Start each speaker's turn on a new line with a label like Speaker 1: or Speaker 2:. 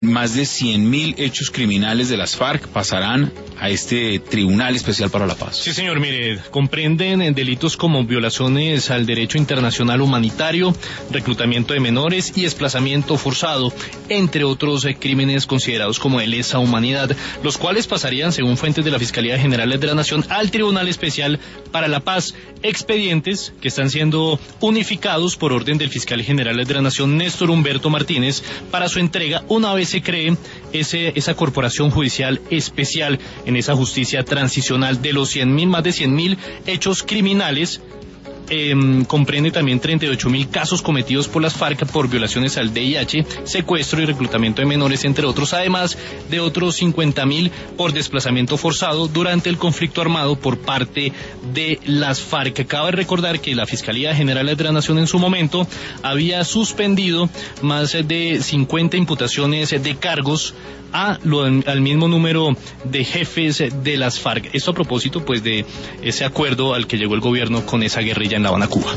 Speaker 1: Más de 100.000 hechos criminales de las FARC pasarán a este Tribunal Especial para la Paz.
Speaker 2: Sí, señor, mire, comprenden delitos como violaciones al derecho internacional humanitario, reclutamiento de menores y desplazamiento forzado, entre otros crímenes considerados como de lesa humanidad, los cuales pasarían, según fuentes de la Fiscalía General de la Nación, al Tribunal Especial para la Paz. Expedientes que están siendo unificados por orden del Fiscal General de la Nación, Néstor Humberto Martínez, para su entrega una vez se cree esa corporación judicial especial en esa justicia transicional. De los 100.000, más de 100.000 hechos criminales, comprende también 38.000 casos cometidos por las FARC por violaciones al VIH, secuestro y reclutamiento de menores, entre otros, además de otros 50.000 por desplazamiento forzado durante el conflicto armado por parte de las FARC. Cabe recordar que la Fiscalía General de la Nación en su momento había suspendido más de 50 imputaciones de cargos al mismo número de jefes de las FARC. Esto a propósito pues de ese acuerdo al que llegó el gobierno con esa guerrilla en La Habana, Cuba.